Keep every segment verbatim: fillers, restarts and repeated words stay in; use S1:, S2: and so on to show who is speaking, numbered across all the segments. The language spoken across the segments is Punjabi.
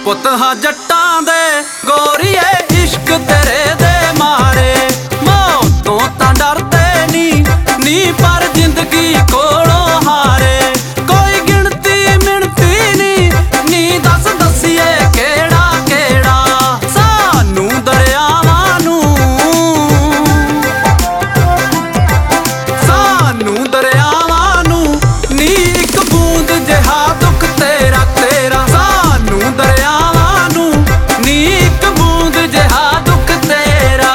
S1: ਪੁੱਤ ਹਾਂ ਜੱਟਾਂ ਦੇ ਗੋਰੀਏ ਇਸ਼ਕ ਤੇਰੇ ਦੇ ਮਾਰੇ ਮੌਤ ਤੋਂ ਤਾਂ ਡਰਦੇ ਨੀ ਨੀ ਪਰ ਜ਼ਿੰਦਗੀ ਕੋਲੋਂ ਹਾਰੇ ਕੋਈ ਗਿਣਤੀ ਮਿਣਤੀ ਨੀ ਨੀ ਦੱਸ ਦਸੀਏ ਕਿਹੜਾ ਕਿਹੜਾ ਸਾਨੂੰ ਦਰਿਆਵਾਂ ਨੂੰ ਸਾਨੂੰ ਦਰਿਆਵਾਂ ਨੂੰ ਨੀ ਇੱਕ ਬੂੰਦ ਜਿਹਾ ਦੁੱਖ ਤੇਰਾ ਤੇਰਾ ਸਾਨੂੰ ਦਰਿਆਵਾਂ ਨੂੰ ਨੀ ਇੱਕ ਬੂੰਦ ਜਿਹਾ ਦੁੱਖ ਤੇਰਾ।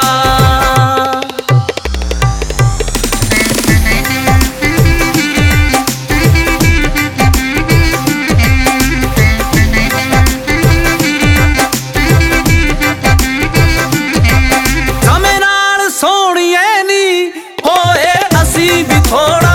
S1: ਸਮੇਂ ਨਾਲ ਸੋਹਣੀਏ ਨੀ ਹੋਏ ਅਸੀਂ ਵੀ ਥੋੜਾ